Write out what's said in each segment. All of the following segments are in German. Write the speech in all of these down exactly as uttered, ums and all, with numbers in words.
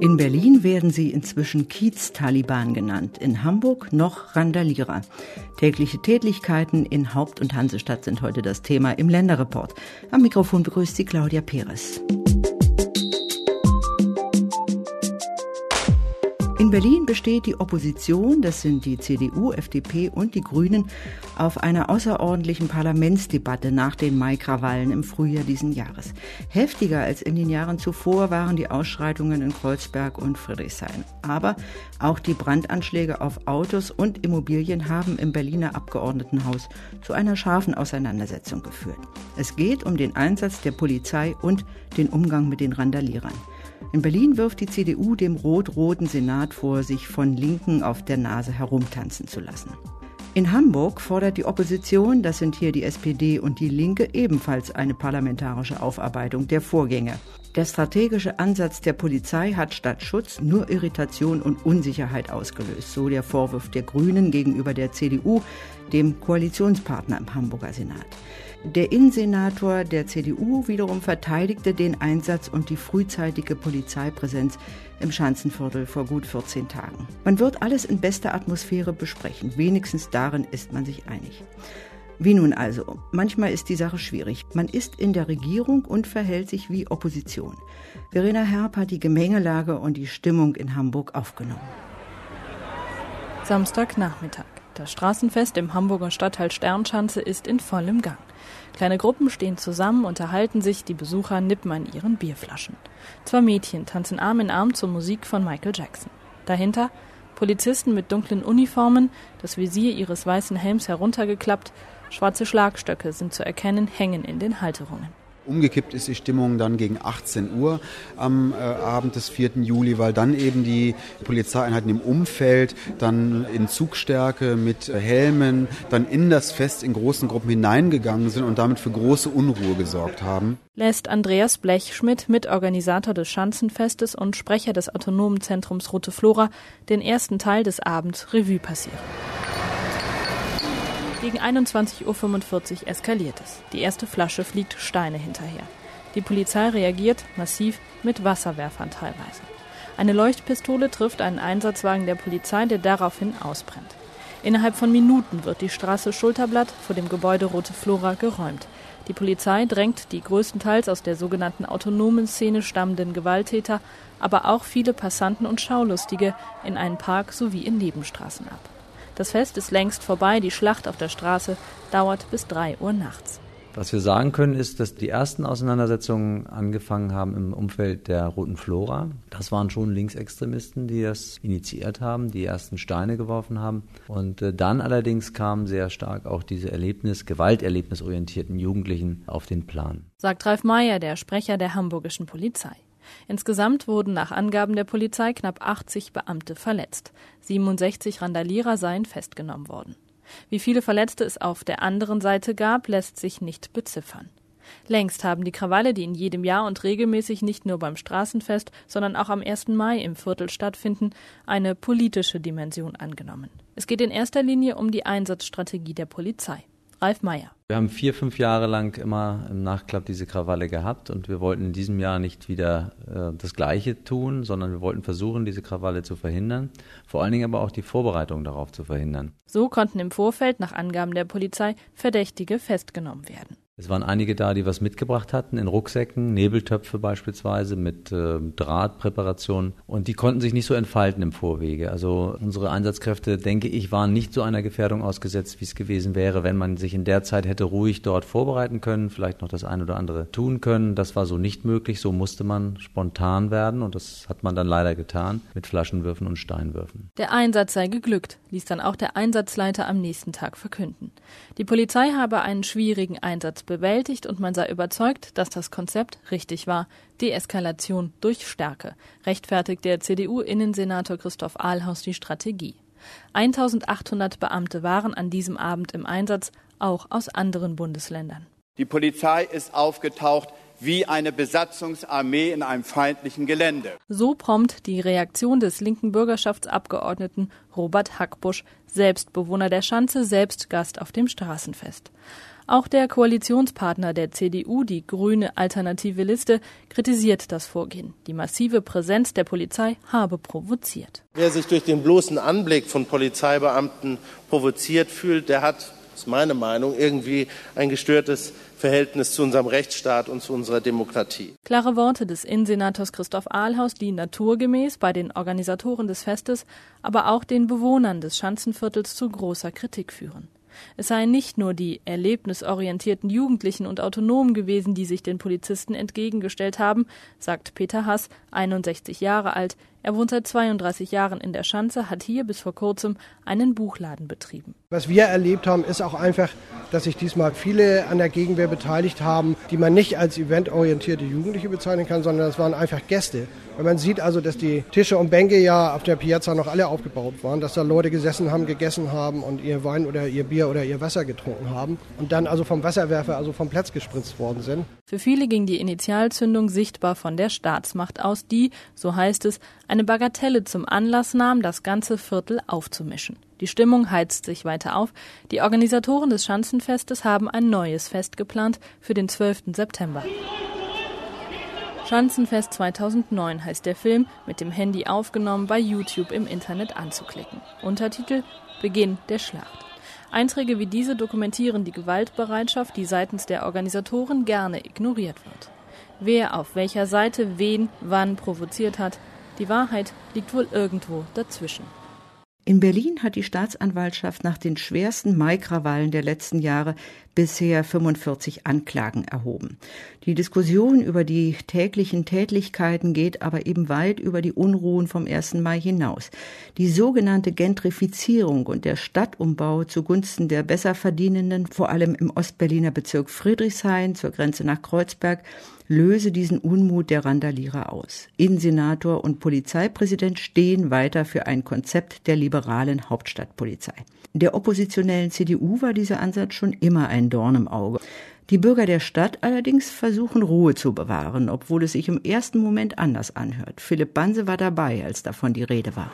In Berlin werden sie inzwischen Kiez-Taliban genannt, in Hamburg noch Randalierer. Tägliche Tätlichkeiten in Haupt- und Hansestadt sind heute das Thema im Länderreport. Am Mikrofon begrüßt sie Claudia Perez. In Berlin besteht die Opposition, das sind die C D U, F D P und die Grünen, auf einer außerordentlichen Parlamentsdebatte nach den Mai-Krawallen im Frühjahr diesen Jahres. Heftiger als in den Jahren zuvor waren die Ausschreitungen in Kreuzberg und Friedrichshain. Aber auch die Brandanschläge auf Autos und Immobilien haben im Berliner Abgeordnetenhaus zu einer scharfen Auseinandersetzung geführt. Es geht um den Einsatz der Polizei und den Umgang mit den Randalierern. In Berlin wirft die C D U dem rot-roten Senat vor, sich von Linken auf der Nase herumtanzen zu lassen. In Hamburg fordert die Opposition, das sind hier die S P D und die Linke, ebenfalls eine parlamentarische Aufarbeitung der Vorgänge. Der strategische Ansatz der Polizei hat statt Schutz nur Irritation und Unsicherheit ausgelöst, so der Vorwurf der Grünen gegenüber der C D U, dem Koalitionspartner im Hamburger Senat. Der Innensenator der C D U wiederum verteidigte den Einsatz und die frühzeitige Polizeipräsenz im Schanzenviertel vor gut vierzehn Tagen. Man wird alles in bester Atmosphäre besprechen, wenigstens darin ist man sich einig. Wie nun also? Manchmal ist die Sache schwierig. Man ist in der Regierung und verhält sich wie Opposition. Verena Herb hat die Gemengelage und die Stimmung in Hamburg aufgenommen. Samstagnachmittag. Das Straßenfest im Hamburger Stadtteil Sternschanze ist in vollem Gang. Kleine Gruppen stehen zusammen, unterhalten sich, die Besucher nippen an ihren Bierflaschen. Zwei Mädchen tanzen Arm in Arm zur Musik von Michael Jackson. Dahinter Polizisten mit dunklen Uniformen, das Visier ihres weißen Helms heruntergeklappt, schwarze Schlagstöcke sind zu erkennen, hängen in den Halterungen. Umgekippt ist die Stimmung dann gegen achtzehn Uhr am äh, Abend des vierten Juli, weil dann eben die Polizeieinheiten im Umfeld dann in Zugstärke mit äh, Helmen dann in das Fest in großen Gruppen hineingegangen sind und damit für große Unruhe gesorgt haben. Lässt Andreas Blechschmidt, Mitorganisator des Schanzenfestes und Sprecher des Autonomen Zentrums Rote Flora, den ersten Teil des Abends Revue passieren. Gegen einundzwanzig Uhr fünfundvierzig eskaliert es. Die erste Flasche fliegt Steine hinterher. Die Polizei reagiert massiv mit Wasserwerfern teilweise. Eine Leuchtpistole trifft einen Einsatzwagen der Polizei, der daraufhin ausbrennt. Innerhalb von Minuten wird die Straße Schulterblatt vor dem Gebäude Rote Flora geräumt. Die Polizei drängt die größtenteils aus der sogenannten autonomen Szene stammenden Gewalttäter, aber auch viele Passanten und Schaulustige in einen Park sowie in Nebenstraßen ab. Das Fest ist längst vorbei, die Schlacht auf der Straße dauert bis drei Uhr nachts. Was wir sagen können, ist, dass die ersten Auseinandersetzungen angefangen haben im Umfeld der Roten Flora. Das waren schon Linksextremisten, die das initiiert haben, die ersten Steine geworfen haben. Und äh, dann allerdings kamen sehr stark auch diese Erlebnis, gewalterlebnisorientierten Jugendlichen auf den Plan. Sagt Ralf Meyer, der Sprecher der hamburgischen Polizei. Insgesamt wurden nach Angaben der Polizei knapp achtzig Beamte verletzt. siebenundsechzig Randalierer seien festgenommen worden. Wie viele Verletzte es auf der anderen Seite gab, lässt sich nicht beziffern. Längst haben die Krawalle, die in jedem Jahr und regelmäßig nicht nur beim Straßenfest, sondern auch am ersten Mai im Viertel stattfinden, eine politische Dimension angenommen. Es geht in erster Linie um die Einsatzstrategie der Polizei. Ralf Meyer. Wir haben vier, fünf Jahre lang immer im Nachklapp diese Krawalle gehabt und wir wollten in diesem Jahr nicht wieder äh, das Gleiche tun, sondern wir wollten versuchen, diese Krawalle zu verhindern, vor allen Dingen aber auch die Vorbereitung darauf zu verhindern. So konnten im Vorfeld nach Angaben der Polizei Verdächtige festgenommen werden. Es waren einige da, die was mitgebracht hatten, in Rucksäcken, Nebeltöpfe beispielsweise mit äh, Drahtpräparationen und die konnten sich nicht so entfalten im Vorwege. Also unsere Einsatzkräfte, denke ich, waren nicht so einer Gefährdung ausgesetzt, wie es gewesen wäre, wenn man sich in der Zeit hätte ruhig dort vorbereiten können, vielleicht noch das ein oder andere tun können. Das war so nicht möglich, so musste man spontan werden und das hat man dann leider getan mit Flaschenwürfen und Steinwürfen. Der Einsatz sei geglückt, ließ dann auch der Einsatzleiter am nächsten Tag verkünden. Die Polizei habe einen schwierigen Einsatz bewältigt und man sei überzeugt, dass das Konzept richtig war. Deeskalation durch Stärke, rechtfertigt der C D U-Innensenator Christoph Ahlhaus die Strategie. eintausendachthundert Beamte waren an diesem Abend im Einsatz, auch aus anderen Bundesländern. Die Polizei ist aufgetaucht wie eine Besatzungsarmee in einem feindlichen Gelände. So prompt die Reaktion des linken Bürgerschaftsabgeordneten Robert Hackbusch, selbst Bewohner der Schanze, selbst Gast auf dem Straßenfest. Auch der Koalitionspartner der C D U, die Grüne Alternative Liste, kritisiert das Vorgehen. Die massive Präsenz der Polizei habe provoziert. Wer sich durch den bloßen Anblick von Polizeibeamten provoziert fühlt, der hat, das ist meine Meinung, irgendwie ein gestörtes Verhältnis zu unserem Rechtsstaat und zu unserer Demokratie. Klare Worte des Innensenators Christoph Ahlhaus, die naturgemäß bei den Organisatoren des Festes, aber auch den Bewohnern des Schanzenviertels zu großer Kritik führen. Es seien nicht nur die erlebnisorientierten Jugendlichen und Autonomen gewesen, die sich den Polizisten entgegengestellt haben, sagt Peter Hass, einundsechzig Jahre alt. Er wohnt seit zweiunddreißig Jahren in der Schanze, hat hier bis vor kurzem einen Buchladen betrieben. Was wir erlebt haben, ist auch einfach, dass sich diesmal viele an der Gegenwehr beteiligt haben, die man nicht als eventorientierte Jugendliche bezeichnen kann, sondern das waren einfach Gäste. Weil man sieht also, dass die Tische und Bänke ja auf der Piazza noch alle aufgebaut waren, dass da Leute gesessen haben, gegessen haben und ihr Wein oder ihr Bier oder ihr Wasser getrunken haben und dann also vom Wasserwerfer, also vom Platz gespritzt worden sind. Für viele ging die Initialzündung sichtbar von der Staatsmacht aus, die, so heißt es, eine Bagatelle zum Anlass nahm, das ganze Viertel aufzumischen. Die Stimmung heizt sich weiter auf. Die Organisatoren des Schanzenfestes haben ein neues Fest geplant für den zwölften September. Schanzenfest zweitausendneun heißt der Film, mit dem Handy aufgenommen, bei YouTube im Internet anzuklicken. Untertitel: Beginn der Schlacht. Einträge wie diese dokumentieren die Gewaltbereitschaft, die seitens der Organisatoren gerne ignoriert wird. Wer auf welcher Seite wen wann provoziert hat, die Wahrheit liegt wohl irgendwo dazwischen. In Berlin hat die Staatsanwaltschaft nach den schwersten Maikrawallen der letzten Jahre bisher fünfundvierzig Anklagen erhoben. Die Diskussion über die täglichen Tätlichkeiten geht aber eben weit über die Unruhen vom ersten Mai hinaus. Die sogenannte Gentrifizierung und der Stadtumbau zugunsten der Besserverdienenden, vor allem im Ostberliner Bezirk Friedrichshain zur Grenze nach Kreuzberg, löse diesen Unmut der Randalierer aus. Innensenator und Polizeipräsident stehen weiter für ein Konzept der liberalen Hauptstadtpolizei. Der oppositionellen C D U war dieser Ansatz schon immer ein Dorn im Auge. Die Bürger der Stadt allerdings versuchen, Ruhe zu bewahren, obwohl es sich im ersten Moment anders anhört. Philipp Banse war dabei, als davon die Rede war.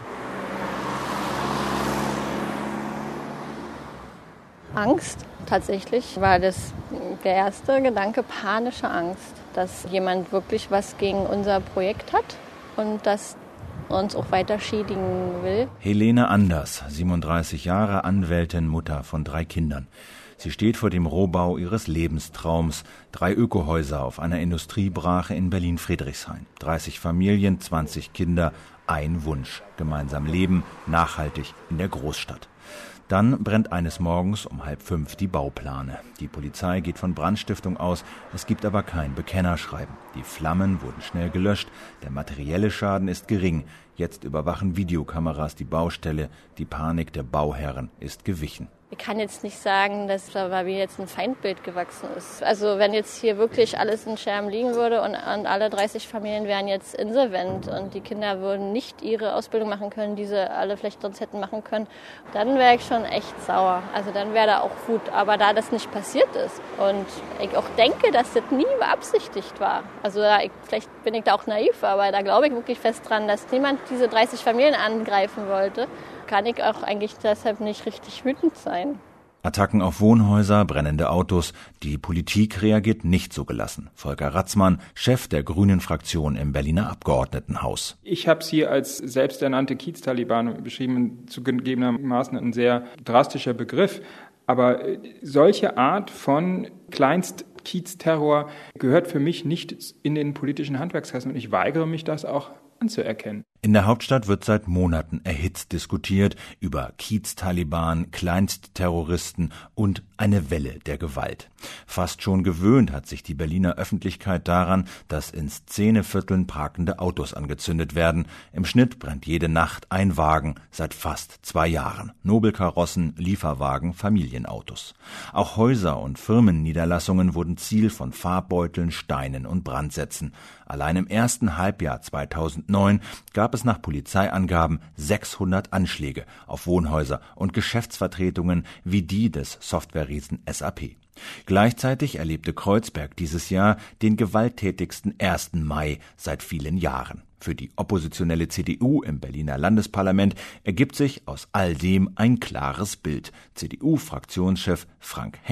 Angst, tatsächlich, war das der erste Gedanke, panische Angst, dass jemand wirklich was gegen unser Projekt hat und das uns auch weiter schädigen will. Helene Anders, siebenunddreißig Jahre, Anwältin, Mutter von drei Kindern. Sie steht vor dem Rohbau ihres Lebenstraums. Drei Ökohäuser auf einer Industriebrache in Berlin-Friedrichshain. dreißig Familien, zwanzig Kinder, ein Wunsch. Gemeinsam leben, nachhaltig in der Großstadt. Dann brennt eines Morgens um halb fünf die Bauplane. Die Polizei geht von Brandstiftung aus, es gibt aber kein Bekennerschreiben. Die Flammen wurden schnell gelöscht, der materielle Schaden ist gering. Jetzt überwachen Videokameras die Baustelle, die Panik der Bauherren ist gewichen. Ich kann jetzt nicht sagen, dass da bei mir jetzt ein Feindbild gewachsen ist. Also wenn jetzt hier wirklich alles in Scherben liegen würde und, und alle dreißig Familien wären jetzt insolvent und die Kinder würden nicht ihre Ausbildung machen können, die sie alle vielleicht sonst hätten machen können, dann wäre ich schon echt sauer. Also dann wäre da auch Wut. Aber da das nicht passiert ist und ich auch denke, dass das nie beabsichtigt war, also ich, vielleicht bin ich da auch naiv, aber da glaube ich wirklich fest dran, dass niemand diese dreißig Familien angreifen wollte, kann ich auch eigentlich deshalb nicht richtig wütend sein. Attacken auf Wohnhäuser, brennende Autos. Die Politik reagiert nicht so gelassen. Volker Ratzmann, Chef der Grünen-Fraktion im Berliner Abgeordnetenhaus. Ich habe sie als selbsternannte Kiez-Taliban beschrieben, zugegebenermaßen ein sehr drastischer Begriff. Aber solche Art von Kleinst-Kiez-Terror gehört für mich nicht in den politischen Handwerkskasten. Und ich weigere mich, das auch anzuerkennen. In der Hauptstadt wird seit Monaten erhitzt diskutiert über Kiez-Taliban, Kleinstterroristen und eine Welle der Gewalt. Fast schon gewöhnt hat sich die Berliner Öffentlichkeit daran, dass in Szenevierteln parkende Autos angezündet werden. Im Schnitt brennt jede Nacht ein Wagen seit fast zwei Jahren. Nobelkarossen, Lieferwagen, Familienautos. Auch Häuser und Firmenniederlassungen wurden Ziel von Farbbeuteln, Steinen und Brandsätzen. Allein im ersten Halbjahr zweitausendneun gab es nach Polizeiangaben sechshundert Anschläge auf Wohnhäuser und Geschäftsvertretungen wie die des Softwareriesen S A P. Gleichzeitig erlebte Kreuzberg dieses Jahr den gewalttätigsten ersten Mai seit vielen Jahren. Für die oppositionelle C D U im Berliner Landesparlament ergibt sich aus all dem ein klares Bild. C D U-Fraktionschef Frank Henkel.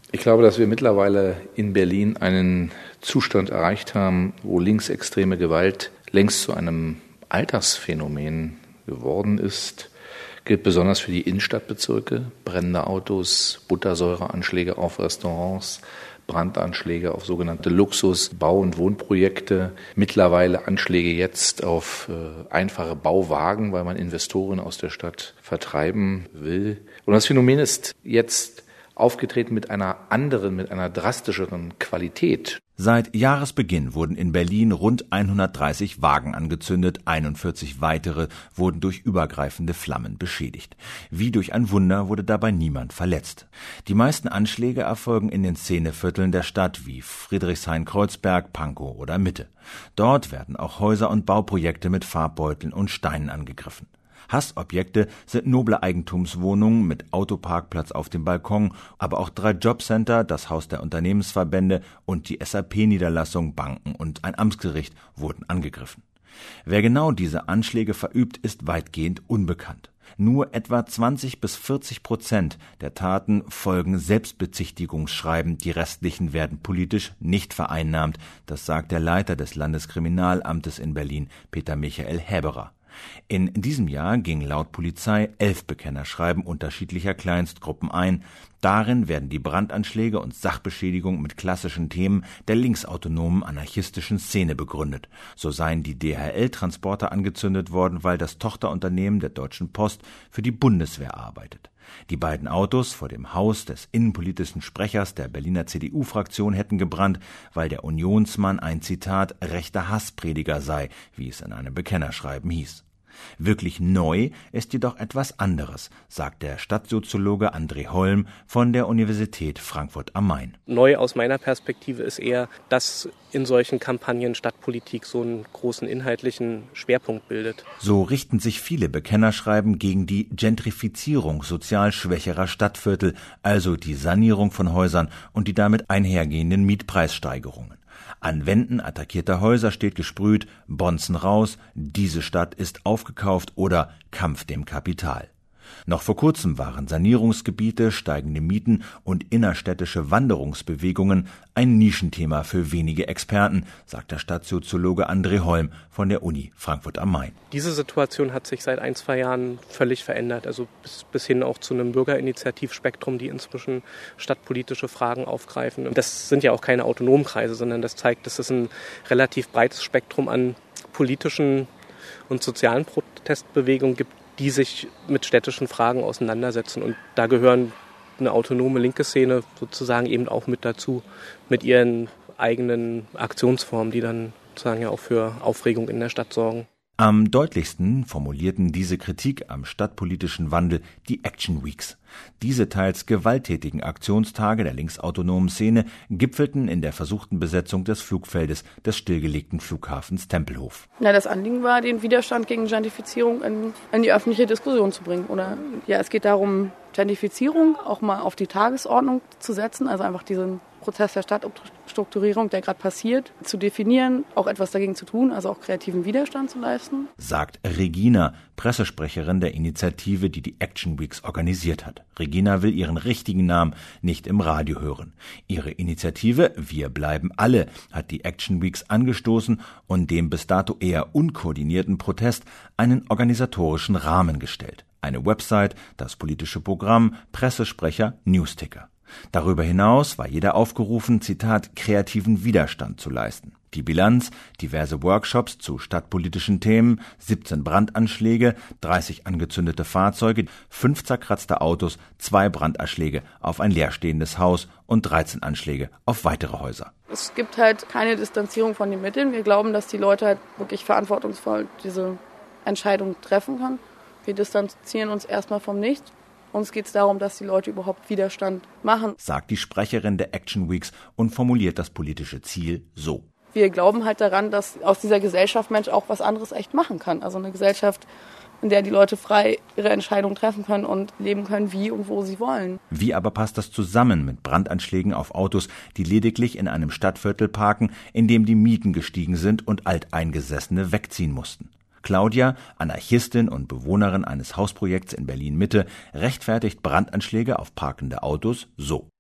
Ich glaube, dass wir mittlerweile in Berlin einen Zustand erreicht haben, wo linksextreme Gewalt längst zu einem Alltagsphänomen geworden ist. Gilt besonders für die Innenstadtbezirke, brennende Autos, Buttersäureanschläge auf Restaurants, Brandanschläge auf sogenannte Luxus-, Bau- und Wohnprojekte, mittlerweile Anschläge jetzt auf äh, einfache Bauwagen, weil man Investoren aus der Stadt vertreiben will. Und das Phänomen ist jetzt aufgetreten mit einer anderen, mit einer drastischeren Qualität. Seit Jahresbeginn wurden in Berlin rund hundertdreißig Wagen angezündet, einundvierzig weitere wurden durch übergreifende Flammen beschädigt. Wie durch ein Wunder wurde dabei niemand verletzt. Die meisten Anschläge erfolgen in den Szenevierteln der Stadt wie Friedrichshain-Kreuzberg, Pankow oder Mitte. Dort werden auch Häuser und Bauprojekte mit Farbbeuteln und Steinen angegriffen. Hassobjekte sind noble Eigentumswohnungen mit Autoparkplatz auf dem Balkon, aber auch drei Jobcenter, das Haus der Unternehmensverbände und die S A P-Niederlassung, Banken und ein Amtsgericht wurden angegriffen. Wer genau diese Anschläge verübt, ist weitgehend unbekannt. Nur etwa zwanzig bis vierzig Prozent der Taten folgen Selbstbezichtigungsschreiben, die restlichen werden politisch nicht vereinnahmt, das sagt der Leiter des Landeskriminalamtes in Berlin, Peter Michael Häberer. In diesem Jahr gingen laut Polizei elf Bekennerschreiben unterschiedlicher Kleinstgruppen ein. Darin werden die Brandanschläge und Sachbeschädigung mit klassischen Themen der linksautonomen anarchistischen Szene begründet. So seien die D H L-Transporter angezündet worden, weil das Tochterunternehmen der Deutschen Post für die Bundeswehr arbeitet. Die beiden Autos vor dem Haus des innenpolitischen Sprechers der Berliner C D U-Fraktion hätten gebrannt, weil der Unionsmann ein, Zitat, rechter Hassprediger sei, wie es in einem Bekennerschreiben hieß. Wirklich neu ist jedoch etwas anderes, sagt der Stadtsoziologe André Holm von der Universität Frankfurt am Main. Neu aus meiner Perspektive ist eher, dass in solchen Kampagnen Stadtpolitik so einen großen inhaltlichen Schwerpunkt bildet. So richten sich viele Bekennerschreiben gegen die Gentrifizierung sozial schwächerer Stadtviertel, also die Sanierung von Häusern und die damit einhergehenden Mietpreissteigerungen. An Wänden attackierter Häuser steht gesprüht, Bonzen raus, diese Stadt ist aufgekauft oder Kampf dem Kapital. Noch vor kurzem waren Sanierungsgebiete, steigende Mieten und innerstädtische Wanderungsbewegungen ein Nischenthema für wenige Experten, sagt der Stadtsoziologe André Holm von der Uni Frankfurt am Main. Diese Situation hat sich seit ein, zwei Jahren völlig verändert, also bis, bis hin auch zu einem Bürgerinitiativspektrum, die inzwischen stadtpolitische Fragen aufgreifen. Und das sind ja auch keine autonomen Kreise, sondern das zeigt, dass es ein relativ breites Spektrum an politischen und sozialen Protestbewegungen gibt, die sich mit städtischen Fragen auseinandersetzen. Und da gehören eine autonome linke Szene sozusagen eben auch mit dazu, mit ihren eigenen Aktionsformen, die dann sozusagen ja auch für Aufregung in der Stadt sorgen. Am deutlichsten formulierten diese Kritik am stadtpolitischen Wandel die Action Weeks. Diese teils gewalttätigen Aktionstage der linksautonomen Szene gipfelten in der versuchten Besetzung des Flugfeldes des stillgelegten Flughafens Tempelhof. Na, das Anliegen war, den Widerstand gegen Gentrifizierung in, in die öffentliche Diskussion zu bringen. Oder ja, es geht darum, Gentrifizierung auch mal auf die Tagesordnung zu setzen, also einfach diesen Prozess der Stadtstrukturierung, der gerade passiert, zu definieren, auch etwas dagegen zu tun, also auch kreativen Widerstand zu leisten. Sagt Regina, Pressesprecherin der Initiative, die die Action Weeks organisiert hat. Regina will ihren richtigen Namen nicht im Radio hören. Ihre Initiative Wir bleiben alle hat die Action Weeks angestoßen und dem bis dato eher unkoordinierten Protest einen organisatorischen Rahmen gestellt. Eine Website, das politische Programm, Pressesprecher, Newsticker. Darüber hinaus war jeder aufgerufen, Zitat, kreativen Widerstand zu leisten. Die Bilanz, diverse Workshops zu stadtpolitischen Themen, siebzehn Brandanschläge, dreißig angezündete Fahrzeuge, fünf zerkratzte Autos, zwei Brandanschläge auf ein leerstehendes Haus und dreizehn Anschläge auf weitere Häuser. Es gibt halt keine Distanzierung von den Mitteln. Wir glauben, dass die Leute halt wirklich verantwortungsvoll diese Entscheidung treffen können. Wir distanzieren uns erstmal vom Nichts. Uns geht es darum, dass die Leute überhaupt Widerstand machen, sagt die Sprecherin der Action Weeks und formuliert das politische Ziel so. Wir glauben halt daran, dass aus dieser Gesellschaft Mensch auch was anderes echt machen kann. Also eine Gesellschaft, in der die Leute frei ihre Entscheidungen treffen können und leben können, wie und wo sie wollen. Wie aber passt das zusammen mit Brandanschlägen auf Autos, die lediglich in einem Stadtviertel parken, in dem die Mieten gestiegen sind und Alteingesessene wegziehen mussten? Claudia, Anarchistin und Bewohnerin eines Hausprojekts in Berlin-Mitte, rechtfertigt Brandanschläge auf parkende Autos so.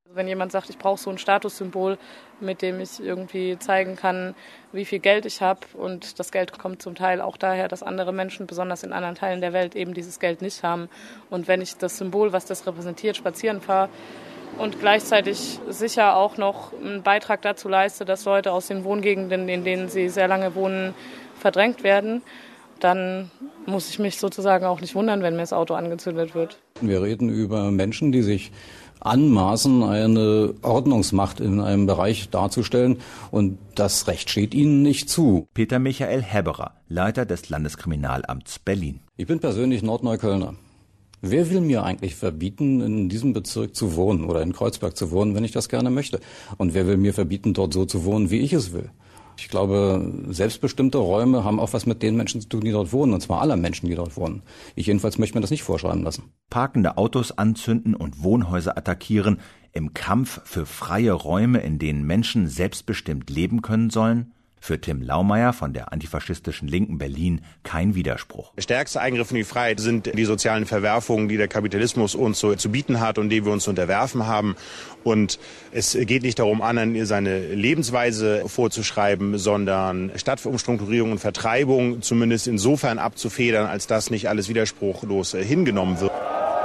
Wenn jemand sagt, ich brauche so ein Statussymbol, mit dem ich irgendwie zeigen kann, wie viel Geld ich habe, und das Geld kommt zum Teil auch daher, dass andere Menschen, besonders in anderen Teilen der Welt, eben dieses Geld nicht haben. Und wenn ich das Symbol, was das repräsentiert, spazieren fahre und gleichzeitig sicher auch noch einen Beitrag dazu leiste, dass Leute aus den Wohngegenden, in denen sie sehr lange wohnen, verdrängt werden, dann muss ich mich sozusagen auch nicht wundern, wenn mir das Auto angezündet wird. Wir reden über Menschen, die sich anmaßen, eine Ordnungsmacht in einem Bereich darzustellen, und das Recht steht ihnen nicht zu. Peter Michael Hebberer, Leiter des Landeskriminalamts Berlin. Ich bin persönlich Nordneuköllner. Wer will mir eigentlich verbieten, in diesem Bezirk zu wohnen oder in Kreuzberg zu wohnen, wenn ich das gerne möchte? Und wer will mir verbieten, dort so zu wohnen, wie ich es will? Ich glaube, selbstbestimmte Räume haben auch was mit den Menschen zu tun, die dort wohnen, und zwar aller Menschen, die dort wohnen. Ich jedenfalls möchte mir das nicht vorschreiben lassen. Parkende Autos anzünden und Wohnhäuser attackieren im Kampf für freie Räume, in denen Menschen selbstbestimmt leben können sollen? Für Tim Laumeier von der antifaschistischen Linken Berlin kein Widerspruch. Der stärkste Eingriff in die Freiheit sind die sozialen Verwerfungen, die der Kapitalismus uns so zu bieten hat und denen wir uns zu unterwerfen haben. Und es geht nicht darum, anderen seine Lebensweise vorzuschreiben, sondern Stadtumstrukturierung und Vertreibung zumindest insofern abzufedern, als dass nicht alles widerspruchlos hingenommen wird.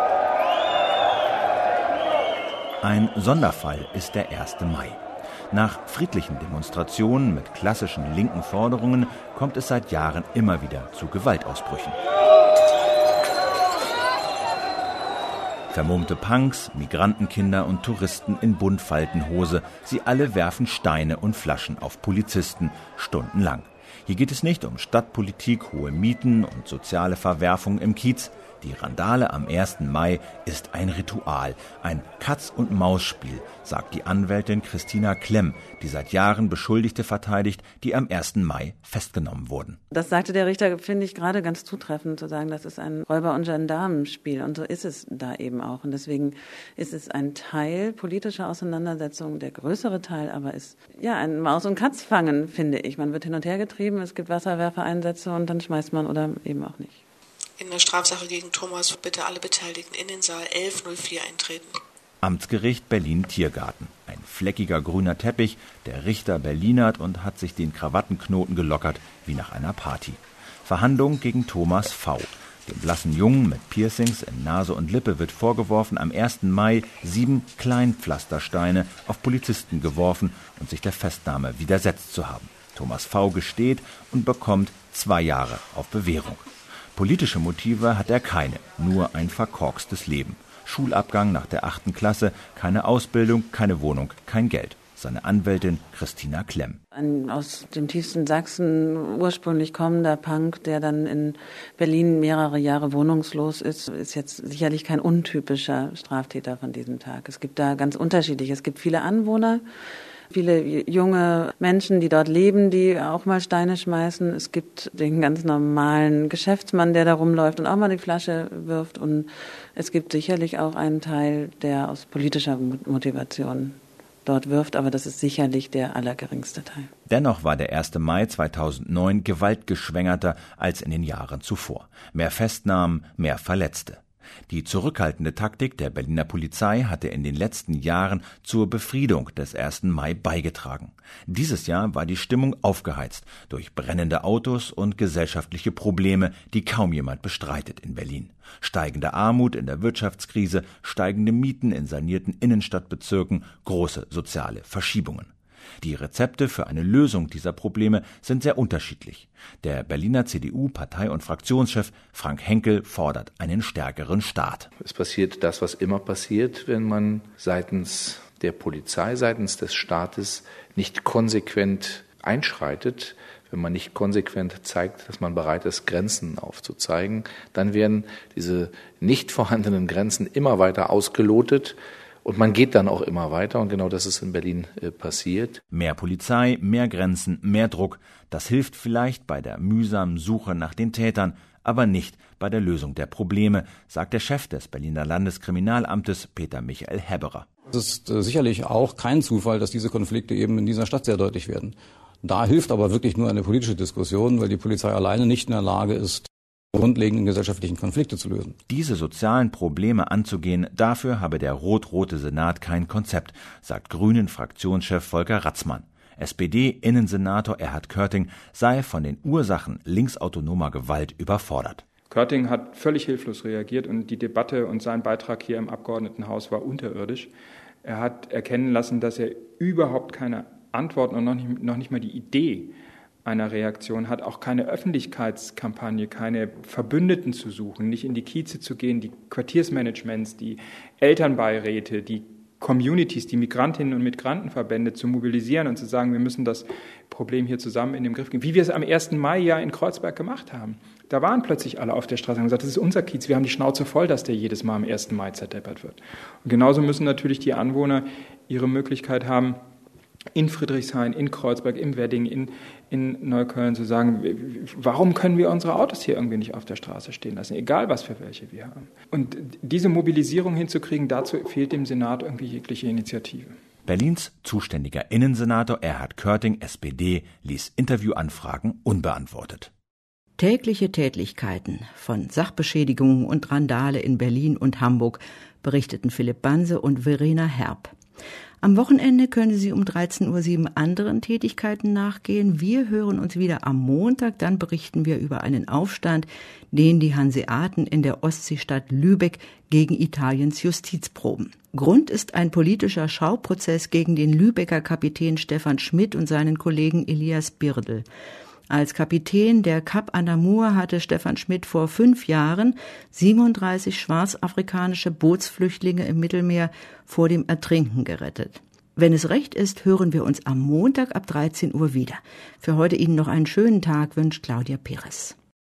Ein Sonderfall ist der erste Mai. Nach friedlichen Demonstrationen mit klassischen linken Forderungen kommt es seit Jahren immer wieder zu Gewaltausbrüchen. Vermummte Punks, Migrantenkinder und Touristen in Buntfaltenhose, sie alle werfen Steine und Flaschen auf Polizisten, stundenlang. Hier geht es nicht um Stadtpolitik, hohe Mieten und soziale Verwerfung im Kiez. Die Randale am ersten Mai ist ein Ritual, ein Katz-und-Maus-Spiel, sagt die Anwältin Christina Klemm, die seit Jahren Beschuldigte verteidigt, die am ersten Mai festgenommen wurden. Das sagte der Richter, finde ich gerade ganz zutreffend, zu sagen, das ist ein Räuber- und Gendarmenspiel. Und so ist es da eben auch. Und deswegen ist es ein Teil politischer Auseinandersetzungen, der größere Teil aber ist ja ein Maus- und Katzfangen, finde ich. Man wird hin und her getrieben, es gibt Wasserwerfereinsätze und dann schmeißt man oder eben auch nicht. In der Strafsache gegen Thomas bitte alle Beteiligten in den Saal elf null vier eintreten. Amtsgericht Berlin-Tiergarten. Ein fleckiger grüner Teppich, der Richter berlinert und hat sich den Krawattenknoten gelockert, wie nach einer Party. Verhandlung gegen Thomas V. Dem blassen Jungen mit Piercings in Nase und Lippe wird vorgeworfen, am ersten Mai sieben Kleinpflastersteine auf Polizisten geworfen und sich der Festnahme widersetzt zu haben. Thomas V. gesteht und bekommt zwei Jahre auf Bewährung. Politische Motive hat er keine, nur ein verkorkstes Leben. Schulabgang nach der achten Klasse, keine Ausbildung, keine Wohnung, kein Geld. Seine Anwältin Christina Klemm. Ein aus dem tiefsten Sachsen ursprünglich kommender Punk, der dann in Berlin mehrere Jahre wohnungslos ist, ist jetzt sicherlich kein untypischer Straftäter von diesem Tag. Es gibt da ganz unterschiedliche. Es gibt viele Anwohner, viele junge Menschen, die dort leben, die auch mal Steine schmeißen. Es gibt den ganz normalen Geschäftsmann, der da rumläuft und auch mal die Flasche wirft. Und es gibt sicherlich auch einen Teil, der aus politischer Motivation dort wirft, aber das ist sicherlich der allergeringste Teil. Dennoch war der erste Mai zweitausendneun gewaltgeschwängerter als in den Jahren zuvor. Mehr Festnahmen, mehr Verletzte. Die zurückhaltende Taktik der Berliner Polizei hatte in den letzten Jahren zur Befriedung des ersten Mai beigetragen. Dieses Jahr war die Stimmung aufgeheizt durch brennende Autos und gesellschaftliche Probleme, die kaum jemand bestreitet in Berlin. Steigende Armut in der Wirtschaftskrise, steigende Mieten in sanierten Innenstadtbezirken, große soziale Verschiebungen. Die Rezepte für eine Lösung dieser Probleme sind sehr unterschiedlich. Der Berliner C D U-Partei- und Fraktionschef Frank Henkel fordert einen stärkeren Staat. Es passiert das, was immer passiert, wenn man seitens der Polizei, seitens des Staates nicht konsequent einschreitet, wenn man nicht konsequent zeigt, dass man bereit ist, Grenzen aufzuzeigen, dann werden diese nicht vorhandenen Grenzen immer weiter ausgelotet. Und man geht dann auch immer weiter und genau das ist in Berlin äh, passiert. Mehr Polizei, mehr Grenzen, mehr Druck. Das hilft vielleicht bei der mühsamen Suche nach den Tätern, aber nicht bei der Lösung der Probleme, sagt der Chef des Berliner Landeskriminalamtes Peter Michael Hebberer. Es ist äh, sicherlich auch kein Zufall, dass diese Konflikte eben in dieser Stadt sehr deutlich werden. Da hilft aber wirklich nur eine politische Diskussion, weil die Polizei alleine nicht in der Lage ist, grundlegenden gesellschaftlichen Konflikte zu lösen. Diese sozialen Probleme anzugehen, dafür habe der rot-rote Senat kein Konzept, sagt Grünen-Fraktionschef Volker Ratzmann. S P D-Innensenator Erhard Körting sei von den Ursachen linksautonomer Gewalt überfordert. Körting hat völlig hilflos reagiert und die Debatte und sein Beitrag hier im Abgeordnetenhaus war unterirdisch. Er hat erkennen lassen, dass er überhaupt keine Antworten und noch nicht, noch nicht mal die Idee einer Reaktion hat, auch keine Öffentlichkeitskampagne, keine Verbündeten zu suchen, nicht in die Kieze zu gehen, die Quartiersmanagements, die Elternbeiräte, die Communities, die Migrantinnen und Migrantenverbände zu mobilisieren und zu sagen, wir müssen das Problem hier zusammen in den Griff kriegen, wie wir es am ersten Mai ja in Kreuzberg gemacht haben. Da waren plötzlich alle auf der Straße und haben gesagt, das ist unser Kiez, wir haben die Schnauze voll, dass der jedes Mal am ersten Mai zerdeppert wird. Und genauso müssen natürlich die Anwohner ihre Möglichkeit haben, in Friedrichshain, in Kreuzberg, im Wedding, in, in Neukölln zu sagen, warum können wir unsere Autos hier irgendwie nicht auf der Straße stehen lassen, egal was für welche wir haben. Und diese Mobilisierung hinzukriegen, dazu fehlt dem Senat irgendwie jegliche Initiative. Berlins zuständiger Innensenator Erhard Körting, S P D, ließ Interviewanfragen unbeantwortet. Tägliche Tätlichkeiten von Sachbeschädigungen und Randale in Berlin und Hamburg berichteten Philipp Banse und Verena Herb. Am Wochenende können Sie um dreizehn Uhr sieben anderen Tätigkeiten nachgehen. Wir hören uns wieder am Montag. Dann berichten wir über einen Aufstand, den die Hanseaten in der Ostseestadt Lübeck gegen Italiens Justiz proben. Grund ist ein politischer Schauprozess gegen den Lübecker Kapitän Stefan Schmidt und seinen Kollegen Elias Birdl. Als Kapitän der Cap Anamur hatte Stefan Schmidt vor fünf Jahren siebenunddreißig schwarzafrikanische Bootsflüchtlinge im Mittelmeer vor dem Ertrinken gerettet. Wenn es recht ist, hören wir uns am Montag ab dreizehn Uhr wieder. Für heute Ihnen noch einen schönen Tag, wünscht Claudia Perez.